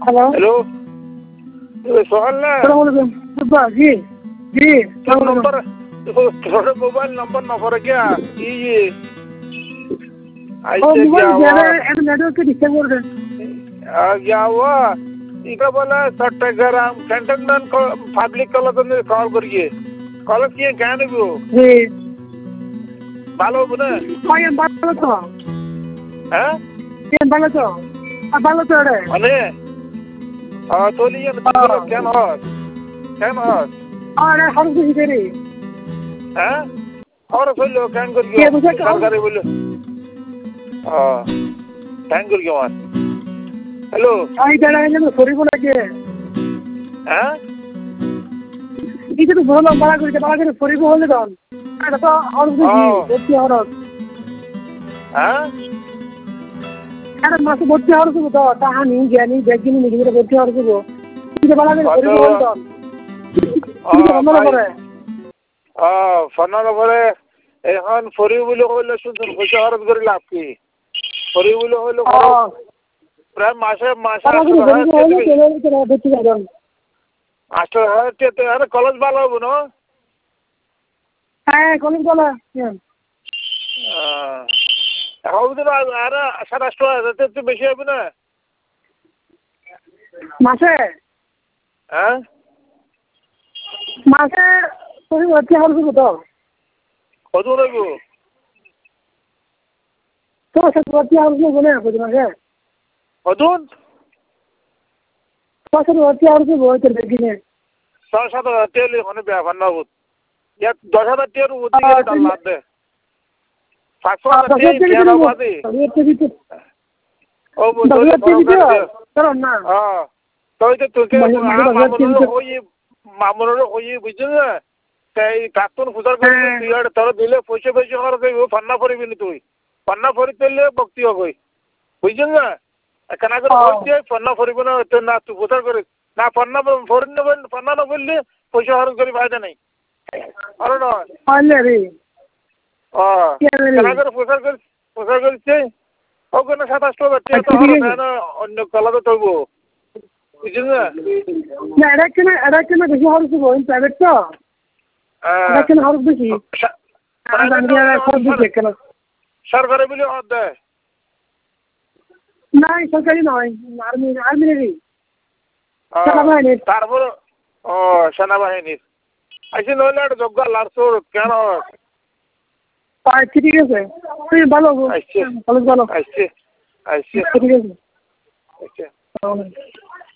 hello hello Sohan না জি জি नंबर थोड़े मोबाइल नंबर न फर क्या ये ऐसे क्या हुआ नेटवर्क के डिस्टर्ब कर रहे क्या हुआ इधर बोला चट्टग्राम कैंटनमेंट पब्लिक कॉल करिए कॉल किए क्या नहीं वो जी ভালো বলে ভাই ভালো তো হ্যাঁ ভালো তো রে মানে তোলিয়ে কেন হয় আরে হারু কি করে হ্যাঁ और बोलो कैन करिए सरकारी बोलो कैन करिए मार हेलो आई जाना है ना सॉरी बोला के हैं इधर तो बोलो बड़ा करके सॉरी बोल दो এটা তো আর বেশি আর হ্যাঁ আরে মাসে ভর্তি আর শুধু তো তাহানি জ্ঞানী বেগিনি নিজে ভর্তি আর শুধু এটা বলা করে সরি বল দাও ফোনের পরে এখন ফরি বুলি কইলে শুনছেন পয়সা খরচ করে লাভ কি ফরি বুলি কইলে প্রায় মাসে আরে কলেজ ভালো হবো না হ্যাঁ কলেজ ভালো এখন আর 27,000 একটু বেশি হবে না মাসে হ্যাঁ মাসে তুমি ভর্তি আর শুধু তো কত রইব তো ভর্তি আর শুধু বলে কত মাসে কতন তো ভর্তি আর শুধু বলতে বেগিনি 6-7,000 টাকা মানে ব্যাপার না বুঝ 10,000 টাকার উঠে গেলে ডাল লাভ দে 500,000 টাকা বাদে ও বলে কারণ না তো তোকে মামুনের ওই বুঝছিস না তাই প্রাক্তন ফুজার করে তুই আর তোর দিলে পয়সা খরচ হইব ফান্না পড়বি না তুই ফান্না পড়ি তুললে বক্তি হই বুঝছিস না কেন করে বলছি ফান্না পড়িব না না তুই ফুজার করে না ফান্না পড়ি না ফান্না না বললে পয়সা খরচ করি ফায়দা নাই আরে না আলে রে কেন করে ফুজার করছে ওখানে 27,000 টাকা তো না অন্য কলাতে তৈব বুঝছিস না না এটা কেন বেশি হরস বল প্রাইভেট তো এটা কেন হরস বেশি সরকারি বলে দেয় না সরকারি নয় আর্মিনেরই তারপর সেনাবাহিনীর আইসি নইলে একটা যোগ্য লাড়ছোর কেন ঠিক আছে তুই ভালো কলেজ ভালো আসছে ঠিক আছে